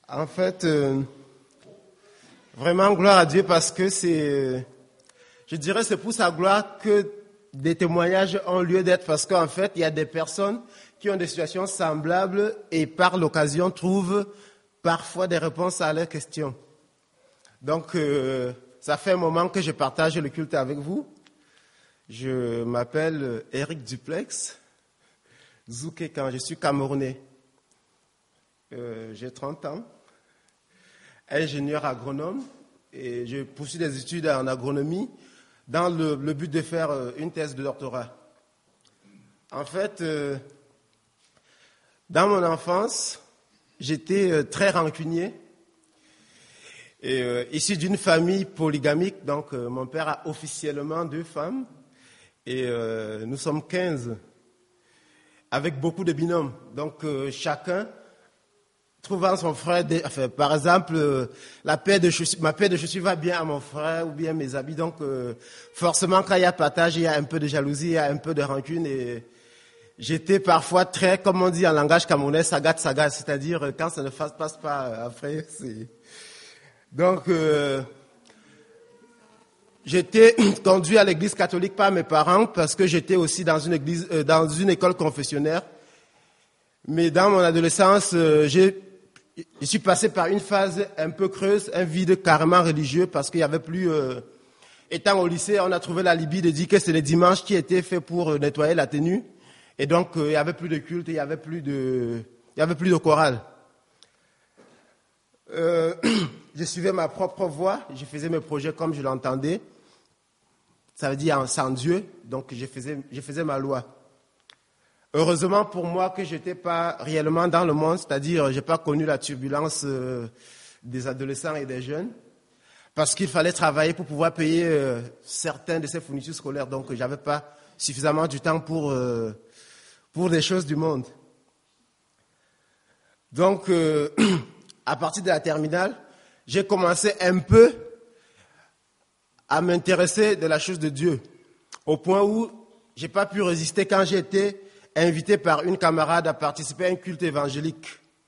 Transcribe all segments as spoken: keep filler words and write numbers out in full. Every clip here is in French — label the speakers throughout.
Speaker 1: En fait, euh, vraiment gloire à Dieu parce que c'est, je dirais, c'est pour sa gloire que des témoignages ont lieu d'être parce qu'en fait, il y a des personnes qui ont des situations semblables et par l'occasion trouvent parfois des réponses à leurs questions. Donc, euh, ça fait un moment que je partage le culte avec vous. Je m'appelle Eric Duplex, Zouké quand je suis camerounais. Euh, j'ai trente ans, ingénieur agronome et je poursuis des études en agronomie dans le, le but de faire une thèse de doctorat. En fait, euh, dans mon enfance, j'étais euh, très rancunier. Et, euh, issu d'une famille polygamique, donc euh, mon père a officiellement deux femmes et euh, nous sommes quinze avec beaucoup de binômes. Donc euh, chacun trouvant son frère, des, enfin, par exemple, euh, la paire de chaussures, ma paire de chaussures va bien à mon frère ou bien mes habits. Donc euh, forcément, quand il y a partage, il y a un peu de jalousie, il y a un peu de rancune. Et j'étais parfois très, comme on dit en langage camerounais, sagat sagat, c'est-à-dire quand ça ne passe pas après, c'est... Donc, euh, j'étais conduit à l'église catholique par mes parents parce que j'étais aussi dans une église, euh, dans une école confessionnelle. Mais dans mon adolescence, euh, j'ai, je suis passé par une phase un peu creuse, un vide carrément religieux parce qu'il y avait plus. Euh, étant au lycée, on a trouvé la libye de dire que c'est les dimanches qui étaient faits pour euh, nettoyer la tenue, et donc euh, il y avait plus de culte, il y avait plus de, il y avait plus de chorale. Euh, je suivais ma propre voie, je faisais mes projets comme je l'entendais. Ça veut dire sans Dieu, donc je faisais, je faisais ma loi. Heureusement pour moi que je n'étais pas réellement dans le monde, c'est-à-dire je n'ai pas connu la turbulence euh, des adolescents et des jeunes, parce qu'il fallait travailler pour pouvoir payer euh, certains de ces fournitures scolaires, donc je n'avais pas suffisamment du temps pour, euh, pour des choses du monde. Donc, euh, à partir de la terminale, j'ai commencé un peu à m'intéresser de la chose de Dieu, au point où je n'ai pas pu résister quand j'ai été invité par une camarade à participer à un culte évangélique.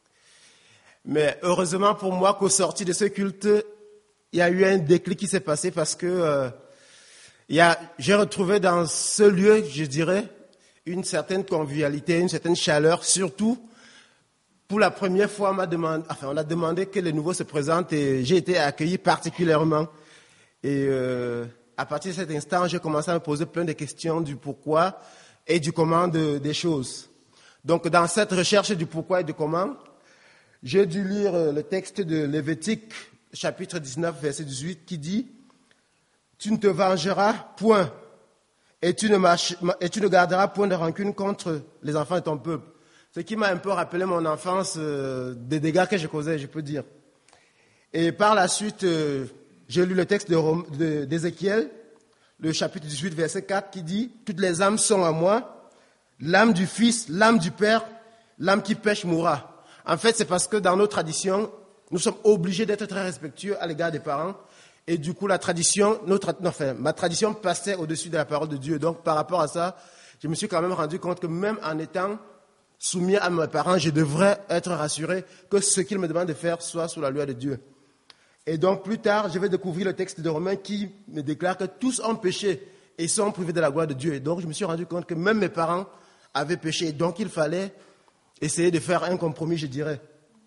Speaker 1: Mais heureusement pour moi qu'au sorti de ce culte, il y a eu un déclic qui s'est passé parce que euh, il y a, j'ai retrouvé dans ce lieu, je dirais, une certaine convivialité, une certaine chaleur, surtout pour la première fois, on m'a demandé, enfin, on a demandé que les nouveaux se présentent et j'ai été accueilli particulièrement. Et euh, à partir de cet instant, j'ai commencé à me poser plein de questions du pourquoi et du comment de, des choses. Donc, dans cette recherche du pourquoi et du comment, j'ai dû lire le texte de Lévitique, chapitre dix-neuf, verset dix-huit, qui dit « Tu ne te vengeras point et tu ne, marches, et tu ne garderas point de rancune contre les enfants de ton peuple. » Ce qui m'a un peu rappelé mon enfance, euh, des dégâts que je causais, je peux dire. Et par la suite, euh, j'ai lu le texte de, de, d'Ézéchiel, le chapitre dix-huit, verset quatre, qui dit « Toutes les âmes sont à moi, l'âme du Fils, l'âme du Père, l'âme qui pêche mourra. » En fait, c'est parce que dans nos traditions, nous sommes obligés d'être très respectueux à l'égard des parents. Et du coup, la tradition, notre, non, enfin, ma tradition passait au-dessus de la parole de Dieu. Donc, par rapport à ça, je me suis quand même rendu compte que même en étant soumis à mes parents, je devrais être rassuré que ce qu'ils me demandent de faire soit sous la loi de Dieu. Et donc, plus tard, je vais découvrir le texte de Romains qui me déclare que tous ont péché et sont privés de la gloire de Dieu. Et donc, je me suis rendu compte que même mes parents avaient péché. Et donc, il fallait essayer de faire un compromis, je dirais.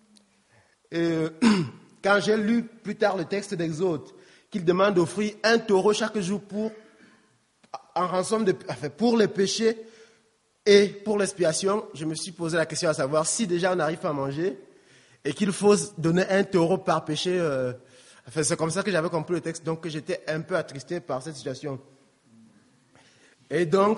Speaker 1: Et quand j'ai lu plus tard le texte d'Exode, qu'il demande d'offrir un taureau chaque jour pour, en rançon de, enfin, pour les péchés et pour l'expiation, je me suis posé la question à savoir si déjà on n'arrive pas à manger et qu'il faut donner un taureau par péché. Euh, enfin, c'est comme ça que j'avais compris le texte, donc j'étais un peu attristé par cette situation. Et donc,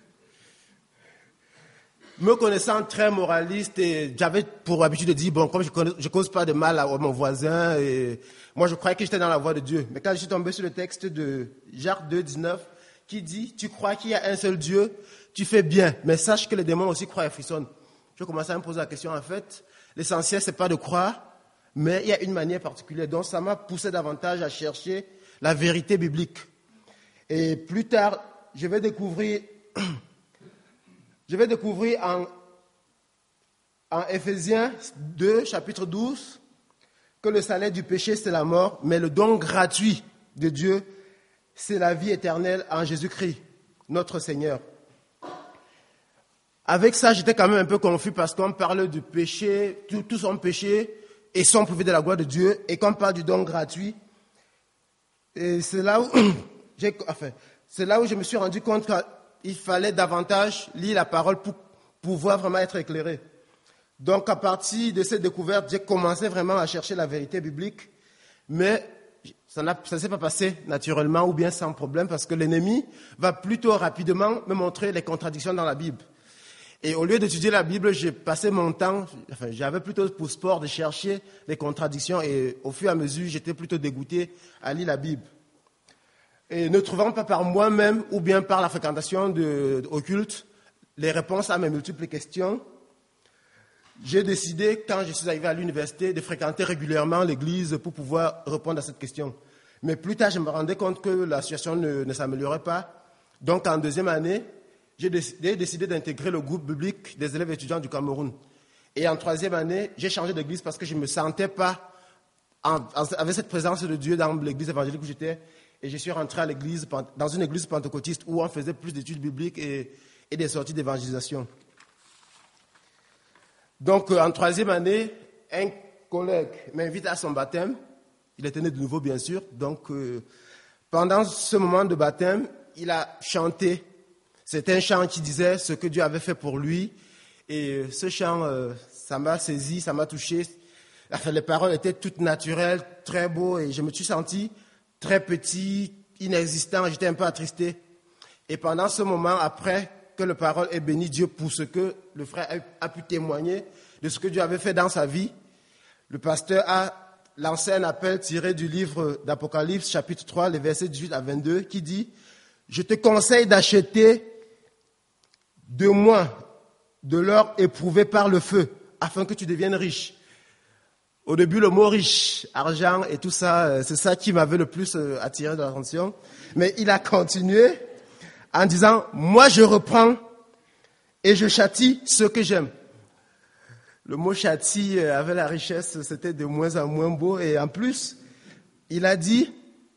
Speaker 1: me connaissant très moraliste, et j'avais pour habitude de dire, bon, comme je ne cause pas de mal à, à mon voisin, et moi je croyais que j'étais dans la voie de Dieu. Mais quand je suis tombé sur le texte de Jacques deux, dix-neuf, qui dit, tu crois qu'il y a un seul Dieu, tu fais bien, mais sache que les démons aussi croient et frissonnent. Je commençais à me poser la question, en fait, l'essentiel, c'est pas de croire, mais il y a une manière particulière. Donc, ça m'a poussé davantage à chercher la vérité biblique. Et plus tard, je vais découvrir, je vais découvrir en, en Éphésiens deux, chapitre douze, que le salaire du péché, c'est la mort, mais le don gratuit de Dieu, c'est la vie éternelle en Jésus-Christ, notre Seigneur. Avec ça, j'étais quand même un peu confus parce qu'on parle du péché, tout, tout son péché, et sont privés de la gloire de Dieu, et qu'on parle du don gratuit. Et c'est là où, j'ai, enfin, c'est là où je me suis rendu compte qu'il fallait davantage lire la parole pour pouvoir vraiment être éclairé. Donc, à partir de cette découverte, j'ai commencé vraiment à chercher la vérité biblique, mais ça ne s'est pas passé naturellement ou bien sans problème parce que l'ennemi va plutôt rapidement me montrer les contradictions dans la Bible. Et au lieu d'étudier la Bible, j'ai passé mon temps, enfin, j'avais plutôt pour sport de chercher les contradictions et au fur et à mesure, j'étais plutôt dégoûté à lire la Bible. Et ne trouvant pas par moi-même ou bien par la fréquentation de, au culte les réponses à mes multiples questions, j'ai décidé, quand je suis arrivé à l'université, de fréquenter régulièrement l'église pour pouvoir répondre à cette question. Mais plus tard, je me rendais compte que la situation ne, ne s'améliorait pas. Donc, en deuxième année, j'ai décidé, décidé d'intégrer le groupe biblique des élèves étudiants du Cameroun. Et en troisième année, j'ai changé d'église parce que je ne me sentais pas en, en, avec cette présence de Dieu dans l'église évangélique où j'étais. Et je suis rentré à l'église, dans une église pentecôtiste où on faisait plus d'études bibliques et, et des sorties d'évangélisation. Donc, en troisième année, un collègue m'invite à son baptême. Il était né de nouveau, bien sûr. Donc, euh, pendant ce moment de baptême, il a chanté. C'était un chant qui disait ce que Dieu avait fait pour lui. Et ce chant, euh, ça m'a saisi, ça m'a touché. Enfin, les paroles étaient toutes naturelles, très beaux. Et je me suis senti très petit, inexistant. J'étais un peu attristé. Et pendant ce moment, après que la parole ait béni Dieu pour ce que le frère a pu témoigner de ce que Dieu avait fait dans sa vie, le pasteur a lancé un appel tiré du livre d'Apocalypse, chapitre trois, les versets dix-huit à vingt-deux, qui dit « Je te conseille d'acheter de moi de l'or éprouvé par le feu, afin que tu deviennes riche. » Au début, le mot riche, argent et tout ça, c'est ça qui m'avait le plus attiré de l'attention. Mais il a continué en disant, moi je reprends et je châtie ceux que j'aime. Le mot châtie avec la richesse, c'était de moins en moins beau. Et en plus, il a dit,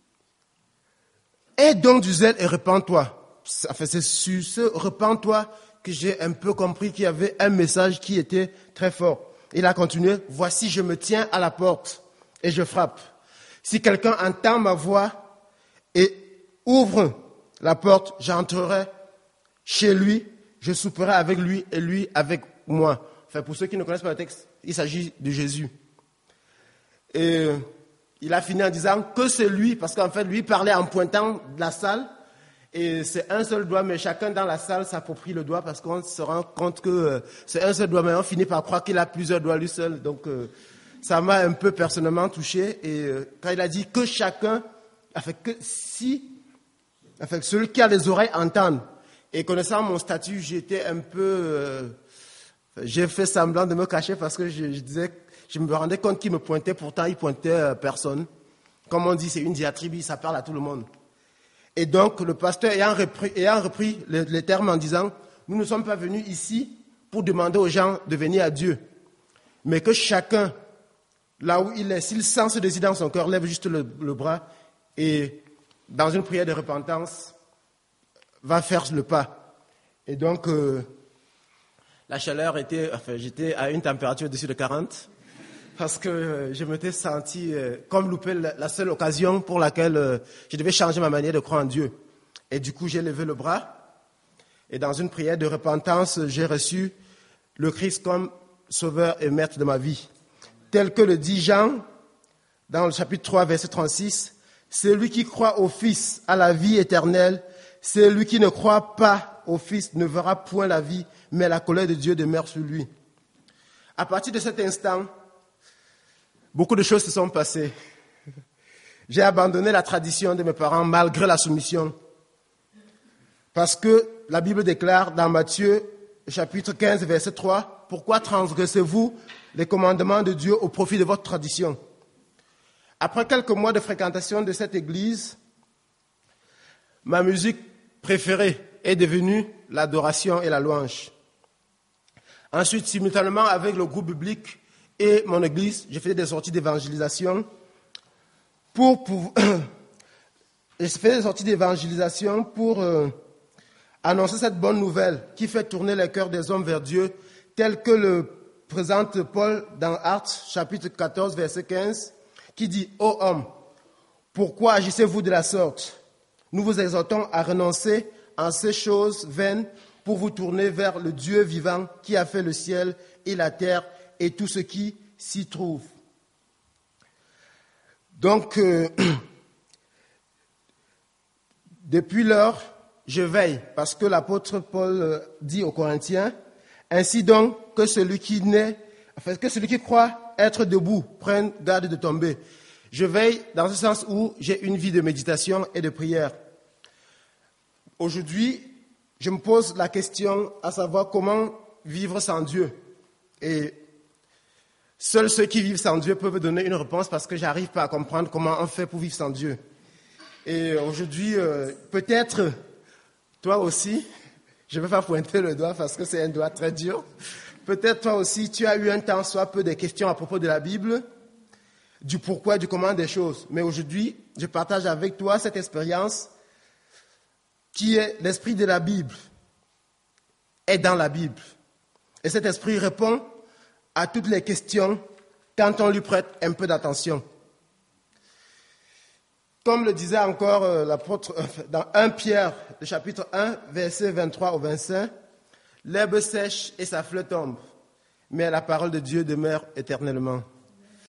Speaker 1: aie donc du zèle et repens-toi. Enfin, c'est sur ce repens-toi que j'ai un peu compris qu'il y avait un message qui était très fort. Il a continué, voici je me tiens à la porte et je frappe. Si quelqu'un entend ma voix et ouvre la porte, j'entrerai chez lui, je souperai avec lui et lui avec moi. Enfin, pour ceux qui ne connaissent pas le texte, il s'agit de Jésus. Et il a fini en disant que c'est lui, parce qu'en fait, lui parlait en pointant de la salle, et c'est un seul doigt, mais chacun dans la salle s'approprie le doigt, parce qu'on se rend compte que c'est un seul doigt, mais on finit par croire qu'il a plusieurs doigts lui seul. Donc, ça m'a un peu personnellement touché. Et quand il a dit que chacun, enfin, que si Enfin, celui qui a les oreilles entende. Et connaissant mon statut, j'étais un peu... Euh, j'ai fait semblant de me cacher parce que je, je disais, je me rendais compte qu'il me pointait, pourtant il pointait euh, personne. Comme on dit, c'est une diatribe, ça parle à tout le monde. Et donc, le pasteur ayant repris, ayant repris les, les termes en disant, nous ne sommes pas venus ici pour demander aux gens de venir à Dieu, mais que chacun, là où il est, s'il sent ce désir dans son cœur, lève juste le, le bras et... dans une prière de repentance, va faire le pas. Et donc, euh, la chaleur était, enfin, j'étais à une température au-dessus de quarante, parce que euh, je m'étais senti euh, comme louper la, la seule occasion pour laquelle euh, je devais changer ma manière de croire en Dieu. Et du coup, j'ai levé le bras, et dans une prière de repentance, j'ai reçu le Christ comme sauveur et maître de ma vie. Tel que le dit Jean, dans le chapitre trois, verset trente-six, celui qui croit au Fils a la vie éternelle. Celui qui ne croit pas au Fils ne verra point la vie, mais la colère de Dieu demeure sur lui. À partir de cet instant, beaucoup de choses se sont passées. J'ai abandonné la tradition de mes parents malgré la soumission. Parce que la Bible déclare dans Matthieu, chapitre quinze, verset trois, « Pourquoi transgressez-vous les commandements de Dieu au profit de votre tradition ?» Après quelques mois de fréquentation de cette église, ma musique préférée est devenue l'adoration et la louange. Ensuite, simultanément avec le groupe biblique et mon église, je faisais des sorties d'évangélisation pour, pour je faisais des sorties d'évangélisation pour euh, annoncer cette bonne nouvelle qui fait tourner les cœurs des hommes vers Dieu, tel que le présente Paul dans Actes chapitre quatorze, verset quinze, qui dit « Ô hommes, pourquoi agissez-vous de la sorte? Nous vous exhortons à renoncer en ces choses vaines pour vous tourner vers le Dieu vivant qui a fait le ciel et la terre et tout ce qui s'y trouve. » Donc, euh, depuis lors, je veille, parce que l'apôtre Paul dit aux Corinthiens, « Ainsi donc que celui qui naît, enfin, que celui qui croit être debout prenne garde de tomber. » Je veille dans ce sens où j'ai une vie de méditation et de prière. Aujourd'hui, je me pose la question à savoir comment vivre sans Dieu. Et seuls ceux qui vivent sans Dieu peuvent donner une réponse parce que je n'arrive pas à comprendre comment on fait pour vivre sans Dieu. Et aujourd'hui, euh, peut-être toi aussi, je ne vais pas pointer le doigt parce que c'est un doigt très dur, peut-être toi aussi, tu as eu un temps soit peu des questions à propos de la Bible, du pourquoi et du comment des choses. Mais aujourd'hui, je partage avec toi cette expérience qui est l'esprit de la Bible, est dans la Bible. Et cet esprit répond à toutes les questions quand on lui prête un peu d'attention. Comme le disait encore euh, l'apôtre euh, dans premier Pierre, le chapitre un, versets vingt-trois au vingt-cinq, « L'herbe sèche et sa fleur tombe, mais la parole de Dieu demeure éternellement. »